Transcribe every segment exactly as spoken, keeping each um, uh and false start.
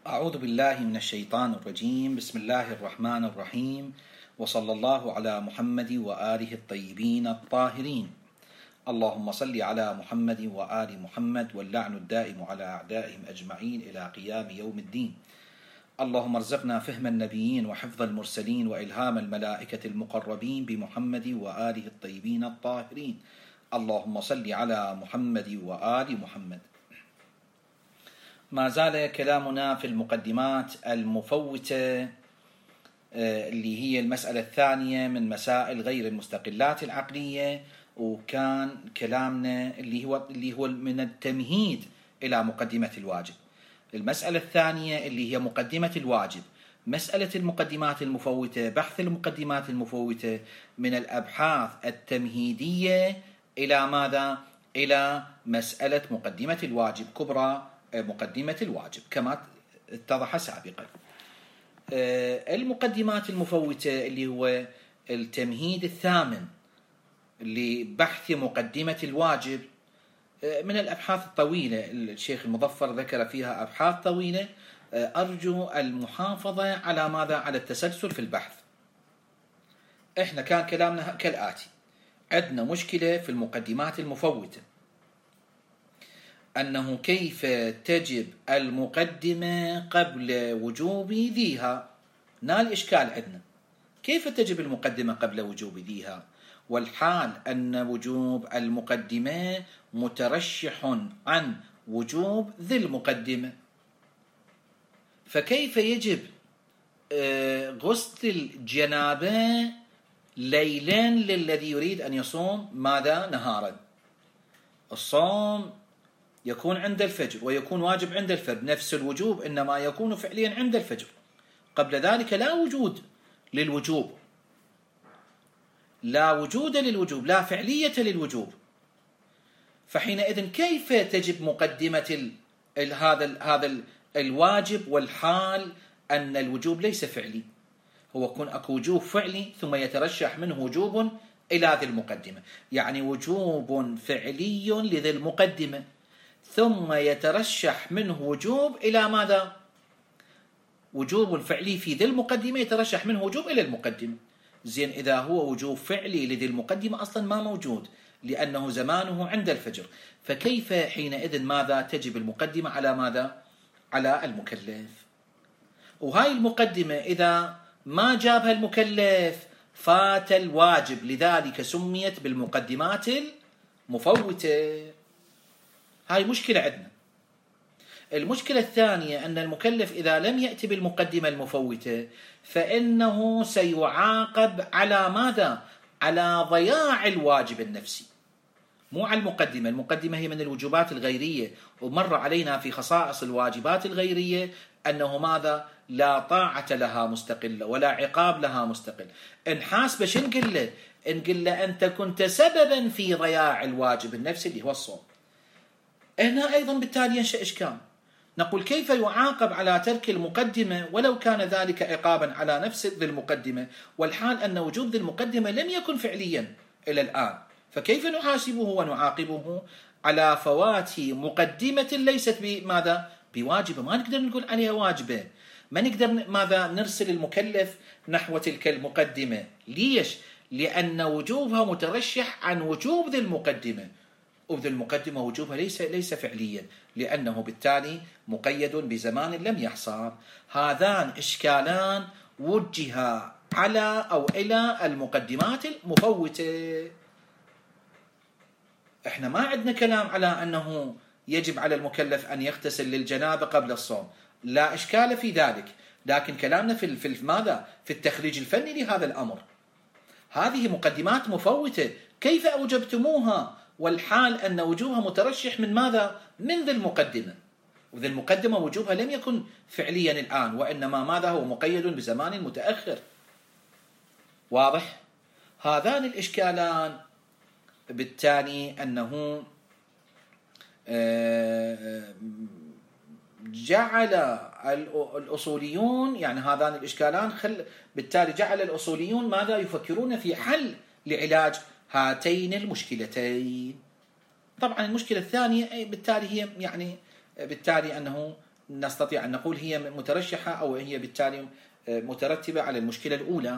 أعوذ بالله من الشيطان الرجيم. بسم الله الرحمن الرحيم، وصلى الله على محمد وآله الطيبين الطاهرين. اللهم صل على محمد وآل محمد، واللعن الدائم على أعدائهم أجمعين إلى قيام يوم الدين. اللهم ارزقنا فهم النبيين وحفظ المرسلين وإلهام الملائكة المقربين بمحمد وآله الطيبين الطاهرين. اللهم صل على محمد وآل محمد. ما زال كلامنا في المقدمات المفوتة اللي هي المسألة الثانية من مسائل غير المستقلات العقلية، وكان كلامنا اللي هو اللي هو من التمهيد إلى مقدمة الواجب. المسألة الثانية اللي هي مقدمة الواجب. مسألة المقدمات المفوتة، بحث المقدمات المفوتة من الأبحاث التمهيدية إلى ماذا؟ إلى مسألة مقدمة الواجب كبرى، مقدمة الواجب كما اتضح سابقا. المقدمات المفوتة اللي هو التمهيد الثامن لبحث مقدمة الواجب من الأبحاث الطويلة. الشيخ المظفر ذكر فيها أبحاث طويلة. أرجو المحافظة على ماذا؟ على التسلسل في البحث. احنا كان كلامنا كالآتي: عندنا مشكلة في المقدمات المفوتة، أنه كيف تجب المقدمة قبل وجوب ذيها. نال إشكال عندنا، كيف تجب المقدمة قبل وجوب ذيها، والحال أن وجوب المقدمة مترشح عن وجوب ذي المقدمة، فكيف يجب غسل الجنابة ليلا للذي يريد أن يصوم ماذا؟ نهارا. الصوم يكون عند الفجر ويكون واجب عند الفجر، نفس الوجوب إنما يكون فعليا عند الفجر، قبل ذلك لا وجود للوجوب، لا وجود للوجوب، لا فعلية للوجوب. فحينئذ كيف تجب مقدمة ال ال هذا ال هذا ال الواجب، والحال أن الوجوب ليس فعلي؟ هو يكون أكو وجوب فعلي ثم يترشح منه وجوب إلى ذي المقدمة، يعني وجوب فعلي لذي المقدمة ثم يترشح منه وجوب إلى ماذا؟ وجوب فعلي في ذي المقدمة يترشح منه وجوب إلى المقدمة. زين، إذا هو وجوب فعلي لذي المقدمة أصلا ما موجود لأنه زمانه عند الفجر، فكيف حينئذ ماذا؟ تجب المقدمة على ماذا؟ على المكلف. وهاي المقدمة إذا ما جابها المكلف فات الواجب، لذلك سميت بالمقدمات المفوتة. هاي مشكلة عندنا. المشكلة الثانية أن المكلف إذا لم يأتي بالمقدمة المفوتة فإنه سيعاقب على ماذا؟ على ضياع الواجب النفسي، مو على المقدمة. المقدمة هي من الوجوبات الغيرية، ومر علينا في خصائص الواجبات الغيرية أنه ماذا؟ لا طاعة لها مستقلة ولا عقاب لها مستقل. إن حاسبة شو نقول له؟ نقول له أنت كنت سببا في ضياع الواجب النفسي اللي هو الصوم. هنا أيضا بالتالي ينشأ إشكال، نقول كيف يعاقب على ترك المقدمة ولو كان ذلك عقابا على نفس ذي المقدمة، والحال أن وجوب ذي المقدمة لم يكن فعليا إلى الآن، فكيف نحاسبه ونعاقبه على فوات مقدمة ليست بماذا؟ بواجبة. ما نقدر نقول عليها واجبة، ما نقدر ماذا؟ نرسل المكلف نحو تلك المقدمة. ليش؟ لأن وجوبها مترشح عن وجوب ذي المقدمة، وذي المقدمة وجوبها ليس ليس فعليا، لأنه بالتالي مقيد بزمان لم يحصل. هذان إشكالان وجها على أو إلى المقدمات المفوتة. احنا ما عندنا كلام على أنه يجب على المكلف أن يغتسل للجنابة قبل الصوم، لا إشكال في ذلك، لكن كلامنا في في ماذا؟ في التخريج الفني لهذا الأمر. هذه مقدمات مفوتة، كيف أوجبتموها والحال أن وجوبها مترشح من ماذا؟ من ذي المقدمة، وذي المقدمة وجوبها لم يكن فعليا الآن، وإنما ماذا؟ هو مقيد بزمان متأخر. واضح؟ هذان الإشكالان بالتالي أنه جعل الأصوليون، يعني هذان الإشكالان خل بالتالي جعل الأصوليون ماذا؟ يفكرون في حل لعلاج هاتين المشكلتين. طبعا المشكلة الثانية بالتالي هي يعني بالتالي أنه نستطيع أن نقول هي مترشحة أو هي بالتالي مترتبة على المشكلة الأولى،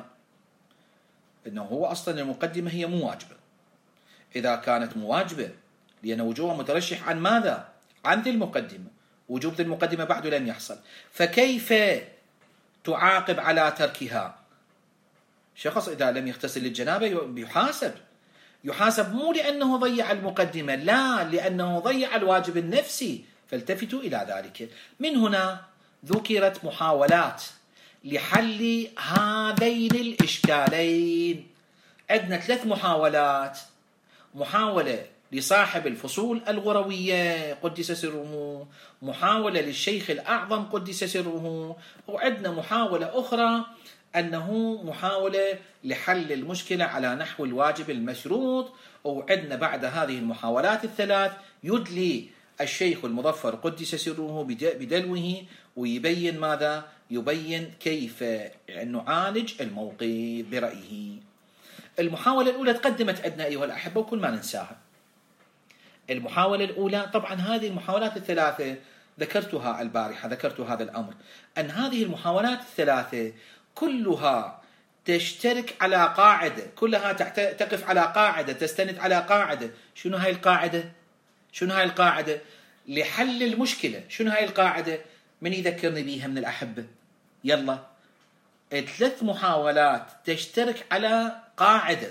أنه هو أصلا المقدمة هي مو واجبة. إذا كانت مو واجبة لأن وجوبها مترشح عن ماذا؟ عن ذي المقدمة، وجوب ذي المقدمة بعد لم يحصل، فكيف تعاقب على تركها؟ شخص إذا لم يغتسل للجنابة يحاسب يحاسب مو لأنه ضيع المقدمة، لا، لأنه ضيع الواجب النفسي، فالتفتوا إلى ذلك. من هنا ذكرت محاولات لحل هذين الإشكالين. عندنا ثلاث محاولات: محاولة لصاحب الفصول الغروية قدس سره، محاولة للشيخ الأعظم قدس سره، وعندنا محاولة أخرى أنه محاولة لحل المشكلة على نحو الواجب المشروط. وعندنا بعد هذه المحاولات الثلاث يدلي الشيخ المظفر قدس سره بدلوه ويبين ماذا؟ يبين كيف نعالج الموقف برأيه. المحاولة الأولى تقدمت عندنا أيها الأحبة وكل ما ننساها. المحاولة الأولى، طبعا هذه المحاولات الثلاثة ذكرتها البارحة، ذكرت هذا الأمر، أن هذه المحاولات الثلاثة كلها تشترك على قاعدة، كلها تقف على قاعدة، تستند على قاعدة. شنو هاي القاعدة؟ شنو هاي القاعدة؟ لحل المشكلة. شنو هاي القاعدة؟ من يذكرني بيها من الأحبة؟ يلا. ثلاث محاولات تشترك على قاعدة،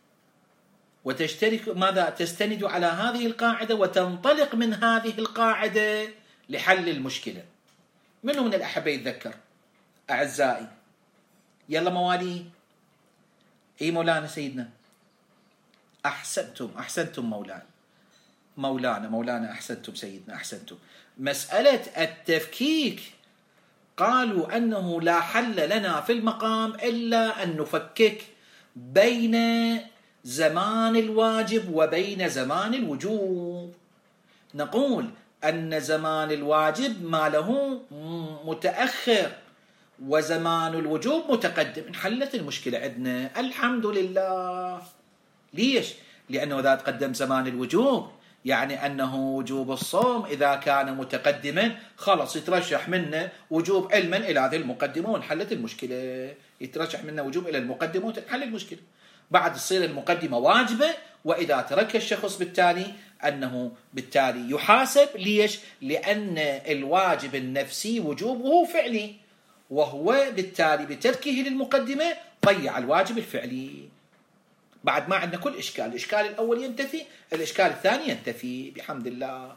وتشترك ماذا؟ تستند على هذه القاعدة وتنطلق من هذه القاعدة لحل المشكلة. منو من الأحبة يتذكر أعزائي؟ يلا موالي. اي مولانا سيدنا. احسنتم احسنتم مولانا مولانا مولانا احسنتم سيدنا احسنتم. مسألة التفكيك قالوا انه لا حل لنا في المقام الا ان نفكك بين زمان الواجب وبين زمان الوجوب. نقول ان زمان الواجب ما له متأخر وزمان الوجوب متقدم. انحلت المشكلة عندنا الحمد لله. ليش؟ لأنه إذا تقدم زمان الوجوب يعني أنه وجوب الصوم إذا كان متقدما خلص يترشح منه وجوب علما إلى ذي المقدمة وانحلت المشكلة. يترشح منه وجوب إلى المقدمة وتنحل المشكلة. بعد تصير المقدمة واجبة، وإذا ترك الشخص بالتالي أنه بالتالي يحاسب. ليش؟ لأن الواجب النفسي وجوبه فعلي، وهو بالتالي بتركه للمقدمة ضيع الواجب الفعلي. بعد ما عندنا كل إشكال، الإشكال الأول ينتفي، الإشكال الثاني ينتفي بحمد الله.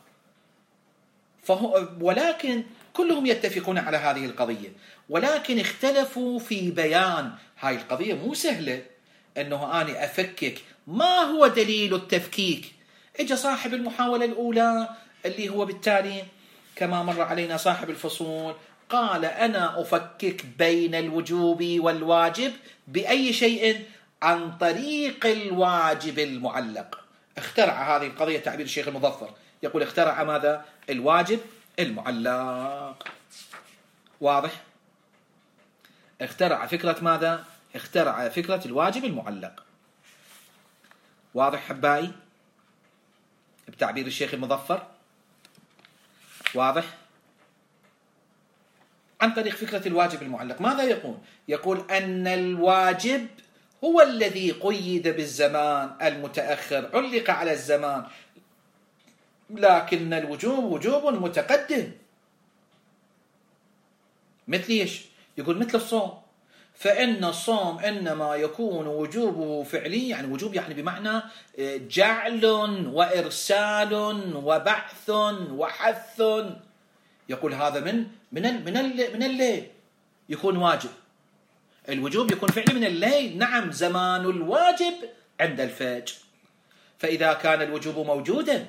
فهو ولكن كلهم يتفقون على هذه القضية، ولكن اختلفوا في بيان هاي القضية. مو سهلة أنه أنا أفكك. ما هو دليل التفكيك؟ إجا صاحب المحاولة الأولى اللي هو بالتالي كما مر علينا صاحب الفصول قال أنا أفكك بين الوجوب والواجب بأي شيء؟ عن طريق الواجب المعلق. اخترع هذه القضية تعبير الشيخ المظفر، يقول اخترع ماذا؟ الواجب المعلق. واضح؟ اخترع فكرة ماذا؟ اخترع فكرة الواجب المعلق. واضح حبائي؟ بتعبير الشيخ المظفر واضح؟ عن طريق فكرة الواجب المعلق. ماذا يقول؟ يقول أن الواجب هو الذي قيد بالزمان المتأخر، علق على الزمان، لكن الوجوب وجوب متقدم. مثل ايش؟ يقول مثل الصوم، فإن الصوم إنما يكون وجوبه فعلي، يعني وجوب يعني بمعنى جعل وإرسال وبعث وحث. يقول هذا من من من من الليل يكون واجب. الوجوب يكون فعلي من الليل. نعم، زمان الواجب عند الفجر. فإذا كان الوجوب موجودا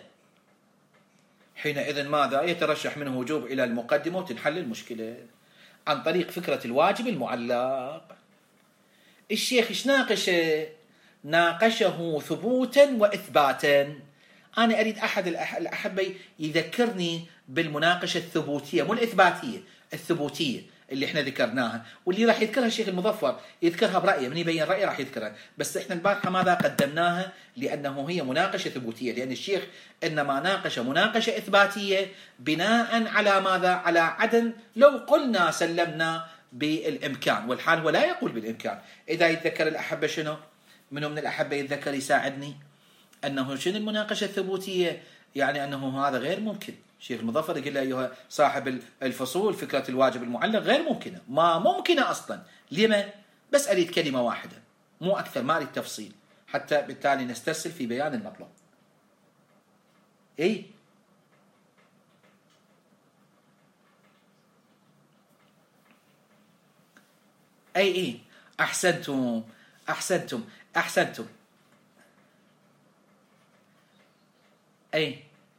حينئذ ماذا؟ يترشح منه وجوب إلى المقدمة وتنحل المشكلة عن طريق فكرة الواجب المعلق. الشيخ ايش ناقشه؟ ناقشه ثبوتا وإثباتا. أنا أريد أحد الأحبة يذكرني بالمناقشة الثبوتية، مو الإثباتية، الثبوتية. اللي احنا ذكرناها، واللي راح يذكرها الشيخ المظفر يذكرها برأيه، من يبين رأيه راح يذكرها. بس احنا البارحة ماذا قدمناها؟ لأنه هي مناقشة ثبوتية، لأن الشيخ إنما ناقش مناقشة إثباتية بناء على ماذا؟ على عدم، لو قلنا سلمنا بالإمكان، والحال هو لا يقول بالإمكان. إذا يتذكر الأحبة شنو؟ منو من الأحبة يتذكر يساعدني؟ أنه شنو المناقشة الثبوتية؟ يعني أنه هذا غير ممكن. الشيخ المظفر يقول له أيها صاحب الفصول فكرة الواجب المعلق غير ممكنة، ما ممكنة أصلا. لما؟ بس أريد كلمة واحدة مو أكثر، ما أريد تفصيل، حتى بالتالي نسترسل في بيان المطلوب. إيه؟ أي إيه أحسنتم أحسنتم أحسنتم أي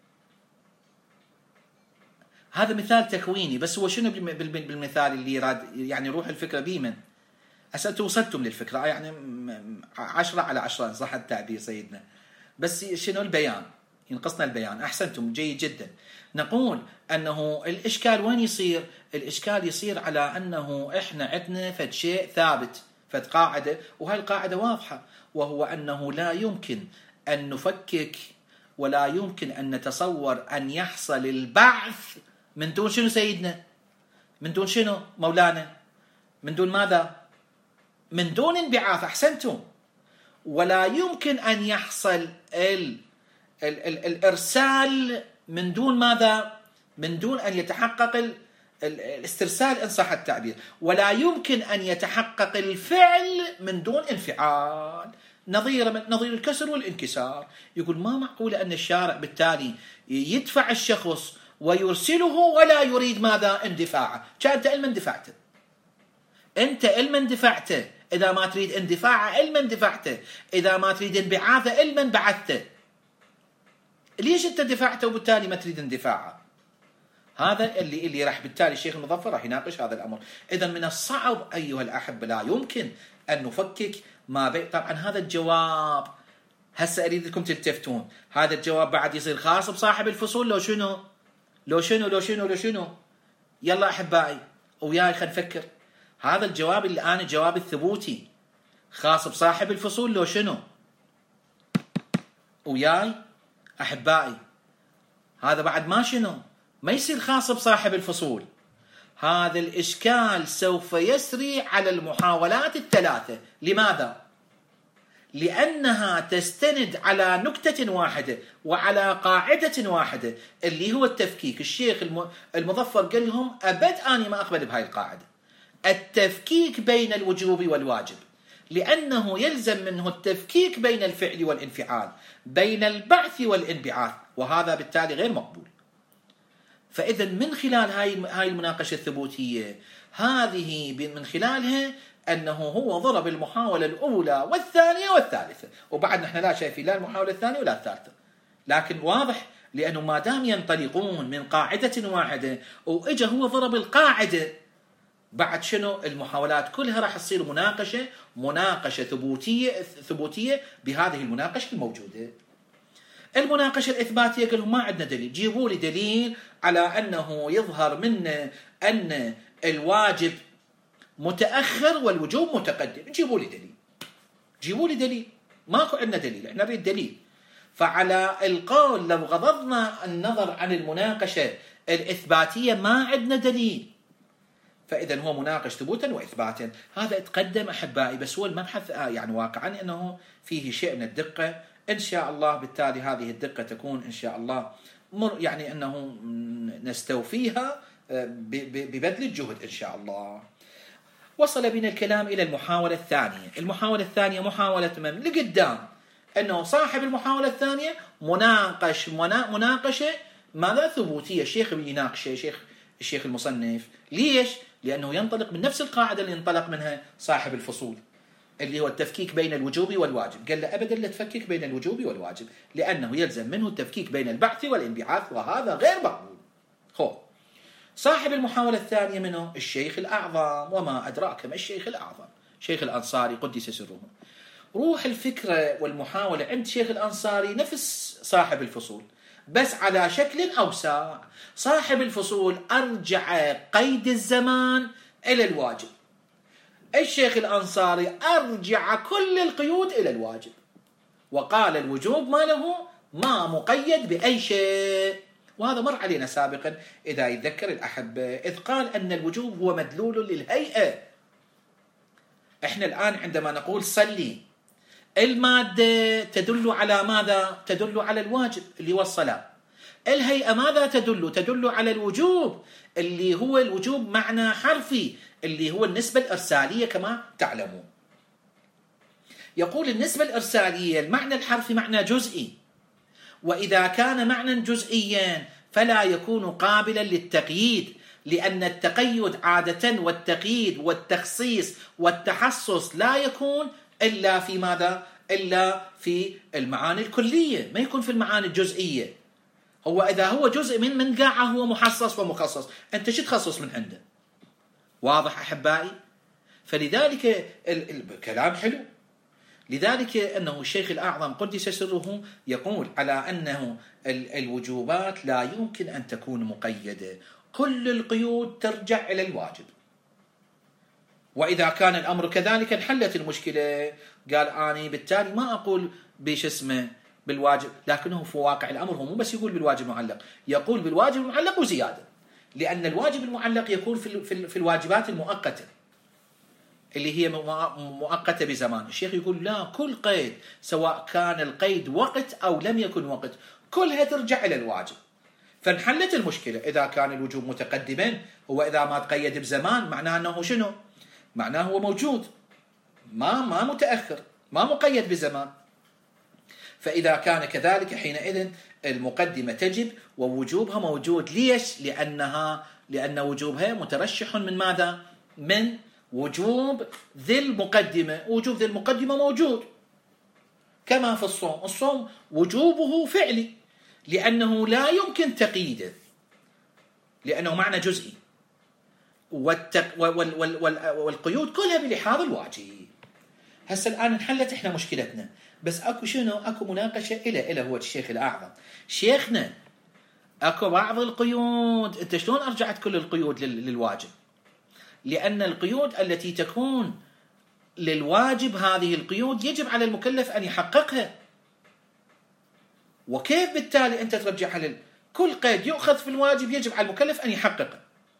هذا مثال تكويني، بس هو شنو بالمثال اللي راد يعني روح الفكرة بيمن؟ أسألت وصلتم للفكرة يعني عشرة على عشرة إن صح التعبير سيدنا، بس شنو البيان؟ ينقصنا البيان. أحسنتم جيد جدا. نقول أنه الإشكال وين يصير؟ الإشكال يصير على أنه إحنا عندنا فد شيء ثابت، فد قاعدة، وهاي القاعدة واضحة، وهو أنه لا يمكن أن نفكك ولا يمكن أن نتصور أن يحصل البعث من دون شنو سيدنا؟ من دون شنو مولانا؟ من دون ماذا؟ من دون انبعاث. أحسنتم. ولا يمكن أن يحصل ال ال ال الإرسال من دون ماذا؟ من دون أن يتحقق ال ال الاسترسال إن صح التعبير. ولا يمكن أن يتحقق الفعل من دون انفعال، نظير من نظير الكسر والانكسار. يقول ما معقول أن الشارع بالتالي يدفع الشخص ويرسله ولا يريد ماذا؟ اندفاعه. كأنت علما دفعته، أنت علما دفعته، إذا ما تريد اندفاعه علما دفعته، إذا ما تريد انبعاثه علما بعثته. ليش أنت دفعته وبالتالي ما تريد اندفاعه؟ هذا اللي اللي راح بالتالي الشيخ المظفر راح يناقش هذا الأمر. إذا من الصعب أيها الأحبة، لا يمكن أن نفكك ما بين. طبعا هذا الجواب هسه أريدكم تلتفتون، هذا الجواب بعد يصير خاص بصاحب الفصول لو شنو؟ لو شنو لو شنو لو شنو؟ يلا أحبائي وياي خلينا نفكر. هذا الجواب اللي أنا الجواب الثبوتي خاص بصاحب الفصول لو شنو؟ وياي أحبائي هذا بعد ما شنو؟ ما يصير خاص بصاحب الفصول. هذا الإشكال سوف يسري على المحاولات الثلاثة. لماذا؟ لأنها تستند على نكتة واحدة وعلى قاعدة واحدة اللي هو التفكيك. الشيخ المظفر قال لهم أبد أنا ما أقبل بهاي القاعدة، التفكيك بين الوجوب والواجب، لأنه يلزم منه التفكيك بين الفعل والانفعال، بين البعث والانبعاث، وهذا بالتالي غير مقبول. فإذا من خلال هاي هاي المناقشة الثبوتية هذه من خلالها أنه هو ضرب المحاولة الأولى والثانية والثالثة، وبعد نحن لا شايفين لا المحاولة الثانية ولا الثالثة، لكن واضح لأنه ما دام ينطلقون من قاعدة واحدة وإجا هو ضرب القاعدة، بعد شنو المحاولات كلها راح تصير مناقشة مناقشة ثبوتية ثبوتية بهذه المناقشة الموجودة. المناقشة الإثباتية قالوا ما عندنا دليل، جيبوا لي دليل على أنه يظهر منا أن الواجب متأخر والوجوب متقدم. جيبوا لي دليل، جيبوا لي دليل. ماكو عندنا دليل، احنا نريد دليل. فعلى القول لو غضضنا النظر عن المناقشة الإثباتية ما عندنا دليل، فإذا هو مناقش ثبوتا وإثباتا. هذا اتقدم أحبائي، بس هو المبحث يعني واقعا أنه فيه شيء من الدقة إن شاء الله. بالتالي هذه الدقة تكون إن شاء الله مر يعني أنه نستوفيها ببذل الجهد إن شاء الله. وصل بنا الكلام إلى المحاولة الثانية. المحاولة الثانية محاولة من لقدام، أنه صاحب المحاولة الثانية مناقش مناقشة ماذا؟ ثبوتية. الشيخ يناقش الشيخ الشيخ المصنف. ليش؟ لأنه ينطلق من نفس القاعدة اللي ينطلق منها صاحب الفصول، اللي هو التفكيك بين الوجوب والواجب. قال له أبدا لا تفكك بين الوجوب والواجب، لأنه يلزم منه التفكيك بين البعث والانبعاث، وهذا غير مقبول. خو صاحب المحاولة الثانية منه الشيخ الأعظم، وما أدراك ما الشيخ الأعظم، شيخ الأنصاري قدس سره. روح الفكرة والمحاولة عند شيخ الأنصاري نفس صاحب الفصول، بس على شكل أوسع. صاحب الفصول أرجع قيد الزمان إلى الواجب. الشيخ الأنصاري أرجع كل القيود إلى الواجب، وقال الوجوب ما له ما مقيد بأي شيء. وهذا مر علينا سابقا إذا يتذكر الأحبة، إذ قال أن الوجوب هو مدلول للهيئة. إحنا الآن عندما نقول صلي، المادة تدل على ماذا؟ تدل على الواجب اللي هو الصلاة. الهيئة ماذا تدل؟ تدل على الوجوب اللي هو الوجوب معنى حرفي، اللي هو النسبة الإرسالية كما تعلمون. يقول النسبة الإرسالية المعنى الحرفي معنى جزئي، وإذا كان معنى جزئيا فلا يكون قابلا للتقييد، لأن التقيد عادة والتقييد والتخصيص والتحصص لا يكون إلا في ماذا؟ إلا في المعاني الكلية، ما يكون في المعاني الجزئية. هو إذا هو جزء من من قاعة هو محصص ومخصص، أنت شو تخصص من عنده؟ واضح أحبائي؟ فلذلك الكلام حلو. لذلك أنه الشيخ الأعظم قدس سره يقول على أنه الوجوبات لا يمكن أن تكون مقيدة، كل القيود ترجع إلى الواجب. وإذا كان الأمر كذلك انحلت المشكلة. قال أنا بالتالي ما أقول بش اسمه بالواجب، لكنه في واقع الأمر هو مو بس يقول بالواجب المعلق، يقول بالواجب المعلق وزيادة، لأن الواجب المعلق يكون في في الواجبات المؤقتة اللي هي مؤقتة بزمان. الشيخ يقول لا، كل قيد سواء كان القيد وقت أو لم يكن وقت كلها ترجع إلى الواجب. فانحلت المشكلة. إذا كان الوجوب متقدما، هو إذا ما تقيد بزمان معناه أنه شنو؟ معناه هو موجود، ما ما متأخر، ما مقيد بزمان. فإذا كان كذلك حينئذ المقدمة تجب ووجوبها موجود. ليش؟ لأنها لأن وجوبها مترشح من ماذا؟ من وجوب ذي المقدمة. وجوب ذي المقدمة موجود كما في الصوم. الصوم وجوبه فعلي لأنه لا يمكن تقييده، لأنه معنى جزئي، والتق... وال... وال... وال... والقيود كلها بلحاظ الواجب. هسه الآن انحلت احنا مشكلتنا، بس اكو شنو؟ اكو مناقشة إلى إلى هو الشيخ الأعظم. شيخنا اكو بعض القيود، انت شلون ارجعت كل القيود لل... للواجب؟ لأن القيود التي تكون للواجب هذه القيود يجب على المكلف أن يحققها. وكيف بالتالي أنت ترجعها لل... كل قيد يؤخذ في الواجب يجب على المكلف أن يحققه،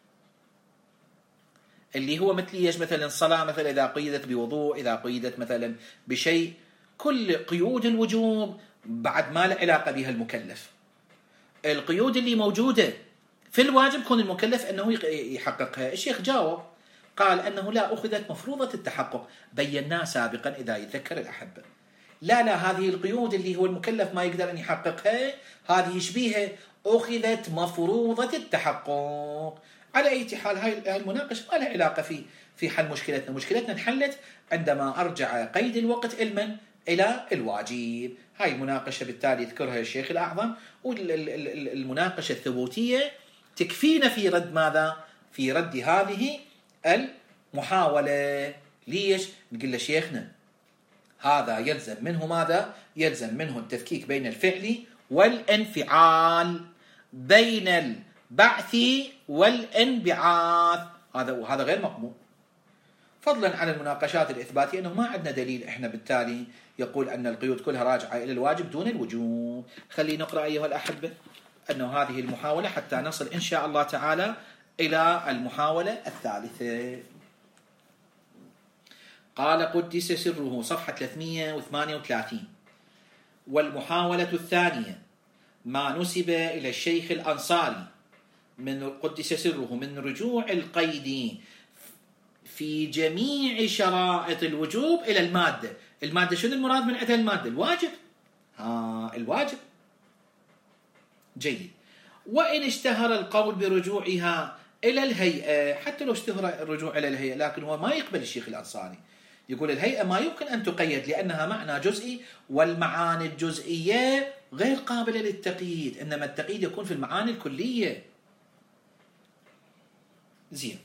اللي هو مثل ايش؟ مثلا الصلاة مثلا إذا قيدت بوضوء، إذا قيدت مثلا بشيء، كل قيود الوجوب بعد ما له علاقة بها المكلف. القيود اللي موجودة في الواجب يكون المكلف أنه يحققها. الشيخ جاوب قال أنه لا، أخذت مفروضة التحقق. بيناه سابقا إذا يتذكر الأحبة. لا لا، هذه القيود اللي هو المكلف ما يقدر أن يحققها، هذه يشبيها أخذت مفروضة التحقق. على أي حال هاي المناقشة ما لها علاقة في في حل مشكلتنا. مشكلتنا انحلت عندما أرجع قيد الوقت علما إلى الواجب. هاي المناقشة بالتالي يذكرها الشيخ الأعظم، والمناقشة الثبوتية تكفينا في رد ماذا؟ في رد هذه المحاولة. ليش؟ نقول له شيخنا هذا يلزم منه ماذا؟ يلزم منه التفكيك بين الفعل والانفعال، بين البعث والانبعاث. هذا وهذا غير مقبول، فضلا عن المناقشات الإثباتية أنه ما عندنا دليل إحنا بالتالي يقول أن القيود كلها راجعة إلى الواجب دون الوجوب. خلينا نقرأ أيها الأحبة أنه هذه المحاولة حتى نصل إن شاء الله تعالى إلى المحاولة الثالثة. قال قدس سره صفحة ثلاثمئة وثمانية وثلاثين: والمحاولة الثانية ما نسب إلى الشيخ الأنصاري من قدس سره من رجوع القيد في جميع شرائط الوجوب إلى المادة. المادة شنو المراد من عندها؟ المادة الواجب. ها الواجب. جيد. وإن اشتهر القول برجوعها إلى الهيئة، حتى لو اشتهر الرجوع إلى الهيئة، لكن هو ما يقبل الشيخ الأنصاري، يقول الهيئة ما يمكن أن تقيد لأنها معنى جزئي، والمعاني الجزئية غير قابلة للتقييد، إنما التقييد يكون في المعاني الكلية. زين.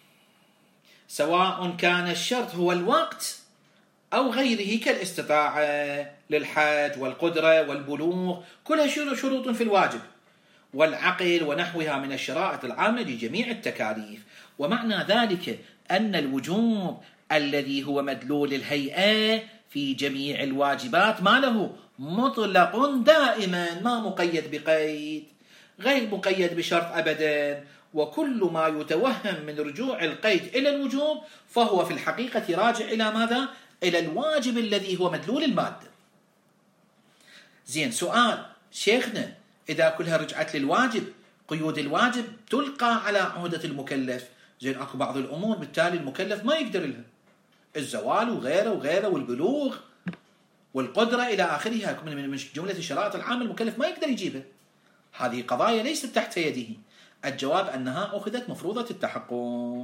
سواء كان الشرط هو الوقت أو غيره كالاستطاعة للحج والقدرة والبلوغ، كلها شروط في الواجب. والعقل ونحوها من الشرائط العامة لجميع التكاليف. ومعنى ذلك أن الوجوب الذي هو مدلول الهيئة في جميع الواجبات ما له مطلق دائما، ما مقيد بقيد، غير مقيد بشرط أبدا. وكل ما يتوهم من رجوع القيد إلى الوجوب فهو في الحقيقة راجع إلى ماذا؟ إلى الواجب الذي هو مدلول المادة. زين، سؤال شيخنا، إذا كلها رجعت للواجب، قيود الواجب تلقى على عهدة المكلف. زين، أكو بعض الأمور بالتالي المكلف ما يقدر لها، الزوال وغيره وغيره والبلوغ والقدرة إلى آخرها من جملة الشرائط العامة المكلف ما يقدر يجيبها. هذه قضايا ليست تحت يده. الجواب أنها أخذت مفروضة التحقق.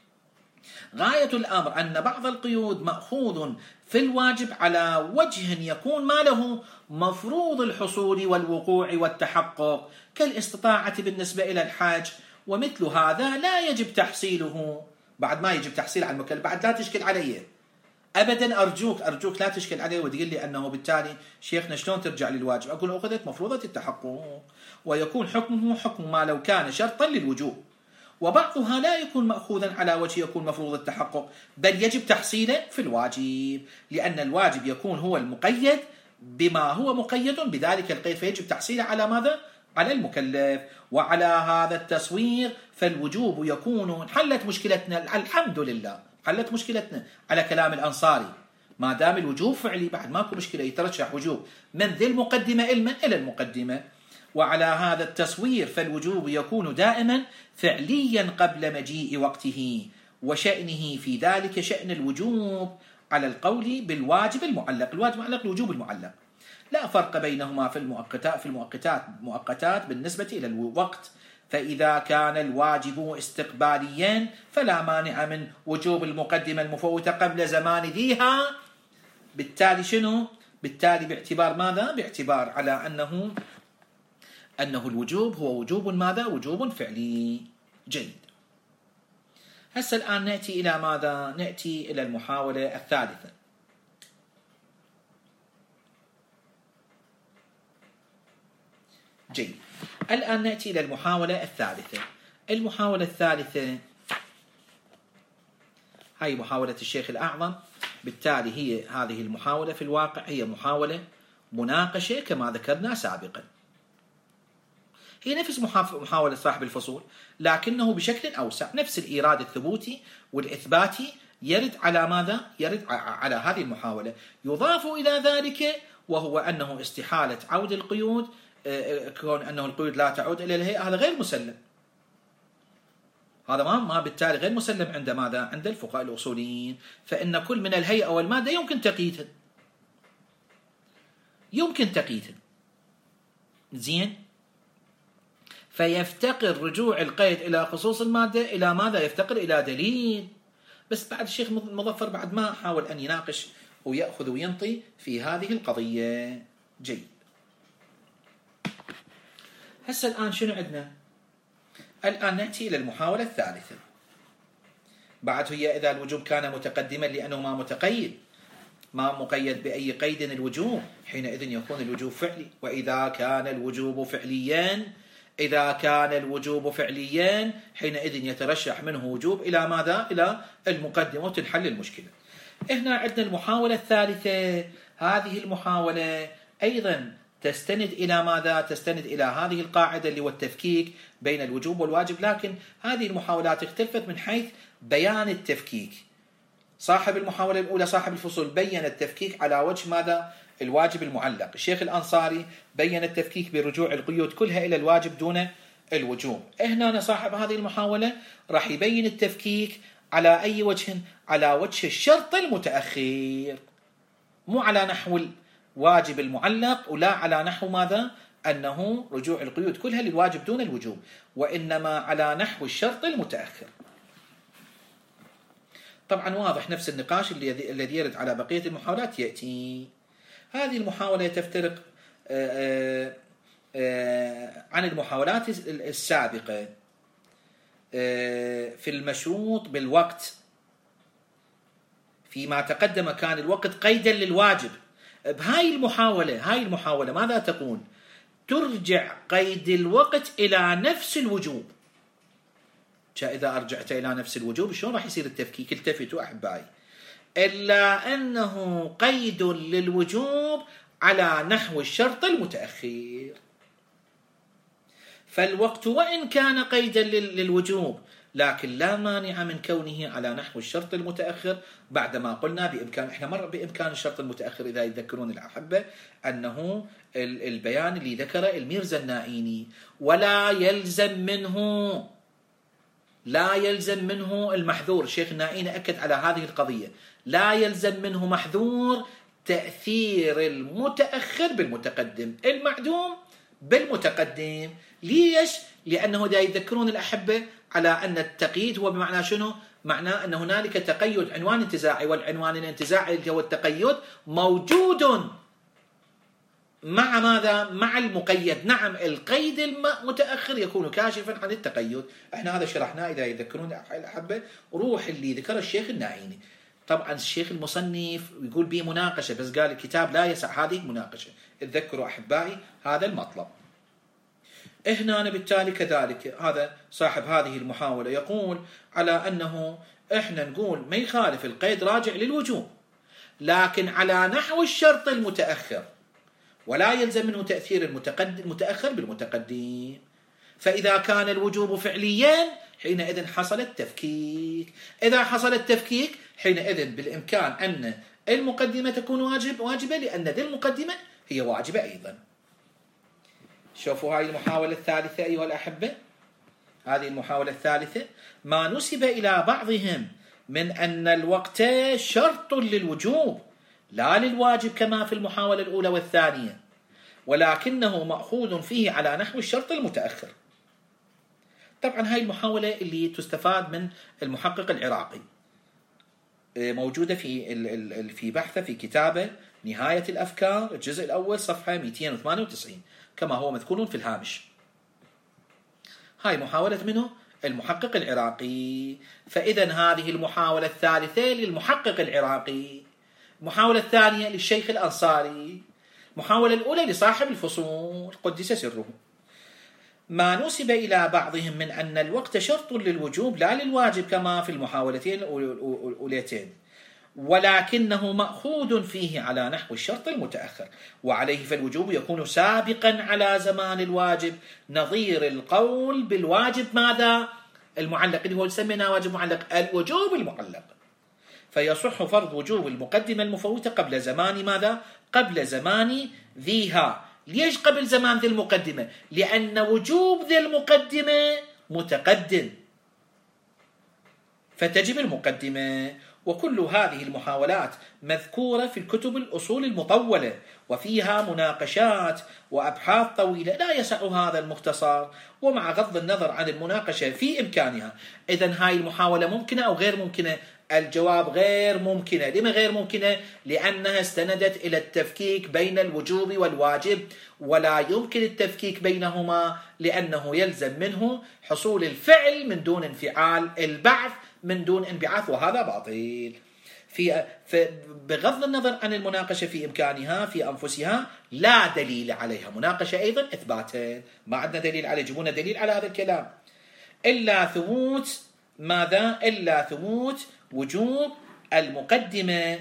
غاية الأمر أن بعض القيود مأخوذ في الواجب على وجه يكون ما له مفروض الحصول والوقوع والتحقق، كالاستطاعة بالنسبة إلى الحاج، ومثل هذا لا يجب تحصيله. بعد ما يجب تحصيل على المكلف، بعد لا تشكل علي أبدا، أرجوك أرجوك لا تشكل علي وتقول لي أنه بالتالي شيخنا شلون ترجع للواجب. أقول أخذت مفروضة التحقق، ويكون حكمه حكم ما لو كان شرطا للوجوب. وبعضها لا يكون مأخوذا على وجه يكون مفروض التحقق، بل يجب تحصيله في الواجب، لأن الواجب يكون هو المقيد بما هو مقيد بذلك القيد، فيجب تحصيله على ماذا؟ على المكلف. وعلى هذا التصوير فالوجوب يكون، حلت مشكلتنا الحمد لله، حلت مشكلتنا على كلام الأنصاري. ما دام الوجوب فعلي بعد ماكو مشكلة، يترشح وجوب من ذي المقدمة إلى المقدمة. وعلى هذا التصوير فالوجوب يكون دائما فعليا قبل مجيء وقته، وشأنه في ذلك شأن الوجوب على القول بالواجب المعلق. الواجب المعلق الوجوب المعلق، لا فرق بينهما في المؤقتات في المؤقتات مؤقتات بالنسبة إلى الوقت. فإذا كان الواجب استقباليا فلا مانع من وجوب المقدمة المفوتة قبل زمان ذيها. بالتالي شنو؟ بالتالي باعتبار ماذا؟ باعتبار على أنه أنه الوجوب هو وجوب ماذا؟ وجوب فعلي. جيد. هسه الآن نأتي إلى ماذا؟ نأتي إلى المحاولة الثالثة. جيد. الآن نأتي إلى المحاولة الثالثة. المحاولة الثالثة هاي محاولة الشيخ الأعظم. بالتالي هي هذه المحاولة في الواقع هي محاولة مناقشة كما ذكرنا سابقا، هي نفس محاولة صاحب الفصول لكنه بشكل أوسع، نفس الإيراد الثبوتي والإثباتي يرد على ماذا؟ يرد على هذه المحاولة. يضاف إلى ذلك وهو أنه استحالة عود القيود، كون أنه القيود لا تعود إلى الهيئة، هذا غير مسلم. هذا ما ما بالتالي غير مسلم عند ماذا؟ عند الفقهاء الأصوليين. فإن كل من الهيئة والمادة يمكن تقييدها، يمكن تقييدها. زين، فيفتقر رجوع القيد إلى خصوص المادة إلى ماذا؟ يفتقر إلى دليل. بس بعد الشيخ المظفر بعد ما حاول أن يناقش ويأخذ وينطي في هذه القضية. جيد. هسه الآن شنو عندنا؟ الآن نأتي إلى المحاولة الثالثة. بعد هي إذا الوجوب كان متقدما لأنه ما متقيد، ما مقيد بأي قيد الوجوب، حينئذ يكون الوجوب فعلي. وإذا كان الوجوب فعليا إذا كان الوجوب فعليا حينئذ يترشح منه وجوب إلى ماذا؟ إلى المقدمة وتنحل المشكلة. هنا عندنا المحاولة الثالثة. هذه المحاولة أيضا تستند إلى ماذا؟ تستند إلى هذه القاعدة اللي هو التفكيك بين الوجوب والواجب، لكن هذه المحاولات اختلفت من حيث بيان التفكيك. صاحب المحاولة الأولى صاحب الفصول بين التفكيك على وجه ماذا؟ الواجب المعلق. الشيخ الأنصاري بين التفكيك برجوع القيود كلها إلى الواجب دون الوجوب. هنا صاحب هذه المحاولة راح يبين التفكيك على أي وجه؟ على وجه الشرط المتأخر، مو على نحو الواجب المعلق، ولا على نحو ماذا؟ أنه رجوع القيود كلها للواجب دون الوجوب، وإنما على نحو الشرط المتأخر. طبعا واضح نفس النقاش الذي يرد على بقية المحاولات يأتي. هذه المحاولة تفترق عن المحاولات السابقة في المشروط بالوقت. فيما تقدم كان الوقت قيدا للواجب. بهاي المحاولة هاي المحاولة ماذا تكون؟ ترجع قيد الوقت إلى نفس الوجوب. إذا أرجعت إلى نفس الوجوب شلون راح يصير التفكيك؟ التفتوا أحبائي، إلا أنه قيد للوجوب على نحو الشرط المتأخر. فالوقت وإن كان قيدا للوجوب لكن لا مانع من كونه على نحو الشرط المتأخر، بعدما قلنا بإمكان إحنا مر بإمكان الشرط المتأخر إذا يتذكرون الأحبة أنه البيان اللي ذكره الميرزا النائيني، ولا يلزم منه لا يلزم منه المحذور. الشيخ النائيني أكد على هذه القضية، لا يلزم منه محذور تأثير المتأخر بالمتقدم، المعدوم بالمتقدم. ليش؟ لأنه دا يذكرون الأحبة على أن التقييد هو بمعنى شنو؟ معناه أن هنالك تقيد عنوان انتزاعي، والعنوان الانتزاعي اللي هو التقيد موجود مع ماذا؟ مع المقيد. نعم، القيد المتأخر يكون كاشفا عن التقيد. احنا هذا شرحناه إذا يذكرون الأحبة، روح اللي ذكر الشيخ النائيني. طبعا الشيخ المصنف يقول به مناقشة، بس قال الكتاب لا يسع هذه المناقشة. تذكروا أحبائي هذا المطلب. هنا بالتالي كذلك هذا صاحب هذه المحاولة يقول على أنه إحنا نقول ما يخالف القيد راجع للوجوب، لكن على نحو الشرط المتأخر، ولا يلزم منه تأثير المتقدم المتأخر بالمتقدم. فإذا كان الوجوب فعليا حينئذ حصل التفكيك. إذا حصل التفكيك حينئذ بالإمكان أن المقدمة تكون واجب واجبة، لأن ذي المقدمة هي واجبة أيضا. شوفوا هذه المحاولة الثالثة أيها الأحبة، هذه المحاولة الثالثة ما نسب إلى بعضهم من أن الوقت شرط للوجوب لا للواجب كما في المحاولة الأولى والثانية، ولكنه مأخوذ فيه على نحو الشرط المتأخر. طبعا هاي المحاولة اللي تستفاد من المحقق العراقي، موجودة في في بحثه في كتابه نهاية الأفكار الجزء الأول صفحة مئتين وثمانية وتسعين كما هو مذكور في الهامش. هاي محاولة منه المحقق العراقي. فإذا هذه المحاولة الثالثة للمحقق العراقي، المحاولة الثانية للشيخ الأنصاري، المحاولة الأولى لصاحب الفصول قدس سره. ما نسب إلى بعضهم من أن الوقت شرط للوجوب لا للواجب كما في المحاولتين الأوليتين، ولكنه مأخوذ فيه على نحو الشرط المتأخر، وعليه فالوجوب يكون سابقا على زمان الواجب، نظير القول بالواجب ماذا؟ المعلق، اللي هو سمينا واجب معلق، الوجوب المعلق. فيصح فرض وجوب المقدمة المفوتة قبل زمان ماذا؟ قبل زمان ذيها. ليش قبل زمان ذي المقدمة؟ لأن وجوب ذي المقدمة متقدم، فتجب المقدمة. وكل هذه المحاولات مذكورة في الكتب الأصول المطولة، وفيها مناقشات وأبحاث طويلة لا يسع هذا المختصر، ومع غض النظر عن المناقشة في إمكانها. إذن هاي المحاولة ممكنة أو غير ممكنة؟ الجواب غير ممكنة. لما غير ممكنة؟ لأنها استندت إلى التفكيك بين الوجوب والواجب، ولا يمكن التفكيك بينهما لأنه يلزم منه حصول الفعل من دون انفعال، البعث من دون انبعاث، وهذا باطل. في بغض النظر عن المناقشة في إمكانها في أنفسها لا دليل عليها. مناقشة أيضا إثباتا، ما عندنا دليل عليه، جيبونا دليل على هذا الكلام. إلا ثبوت ماذا؟ إلا ثبوت وجوب المقدمة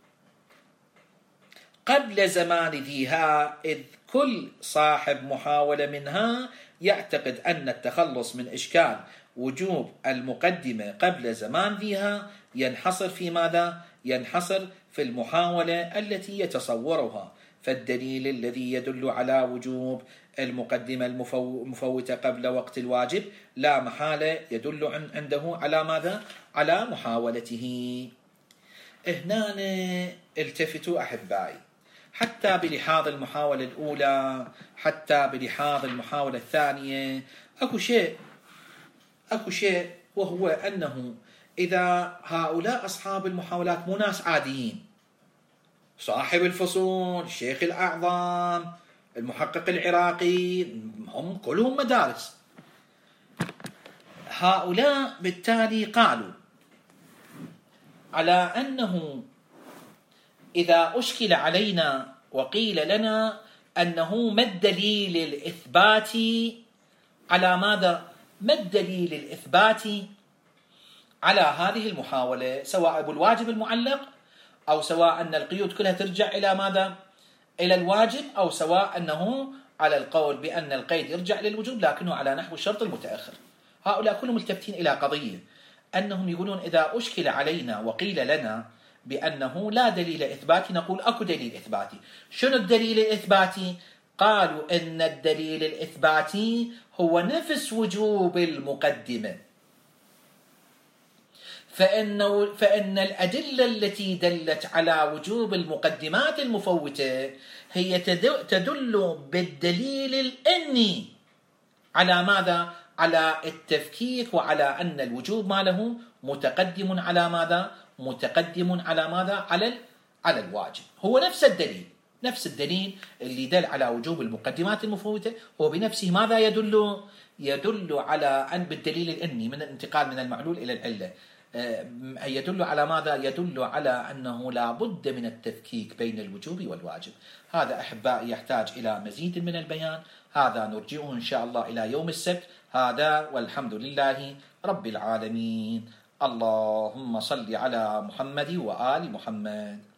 قبل زمان ذيها، إذ كل صاحب محاولة منها يعتقد أن التخلص من إشكال وجوب المقدمة قبل زمان ذيها ينحصر في ماذا؟ ينحصر في المحاولة التي يتصورها. فالدليل الذي يدل على وجوب المقدمة المفوتة قبل وقت الواجب لا محالة يدل عنده على ماذا؟ على محاولته. هنا التفتوا أحبائي، حتى بلحاظ المحاولة الأولى، حتى بلحاظ المحاولة الثانية، أكو شيء أكو شيء وهو أنه إذا هؤلاء أصحاب المحاولات مو ناس عاديين، صاحب الفصول، الشيخ الأعظم، المحقق العراقي، هم كلهم مدارس، هؤلاء بالتالي قالوا على أنه إذا أشكل علينا وقيل لنا أنه ما الدليل الإثباتي على ماذا؟ ما الدليل الإثباتي على هذه المحاولة، سواء بالواجب المعلق أو سواء أن القيود كلها ترجع إلى ماذا؟ إلى الواجب، أو سواء أنه على القول بأن القيد يرجع للوجوب لكنه على نحو الشرط المتأخر. هؤلاء كلهم ملتفتين إلى قضية، أنهم يقولون إذا أشكل علينا وقيل لنا بأنه لا دليل إثباتي نقول أكو دليل إثباتي. شنو الدليل الإثباتي؟ قالوا إن الدليل الإثباتي هو نفس وجوب المقدمة، فإن, فإن الأدلة التي دلت على وجوب المقدمات المفوتة هي تدل بالدليل الإني على ماذا؟ على التفكيك وعلى أن الوجوب ما له متقدم على ماذا؟ متقدم على ماذا؟ على على الواجب. هو نفس الدليل، نفس الدليل اللي دل على وجوب المقدمات المفوتة هو بنفسه ماذا يدل؟ يدل على أن بالدليل الإني من الانتقال من المعلول إلى العلة يدل على ماذا؟ يدل على أنه لا بد من التفكيك بين الوجوب والواجب. هذا أحبائي يحتاج إلى مزيد من البيان، هذا نرجئه إن شاء الله إلى يوم السبت. هذا والحمد لله رب العالمين. اللهم صل على محمد وآل محمد.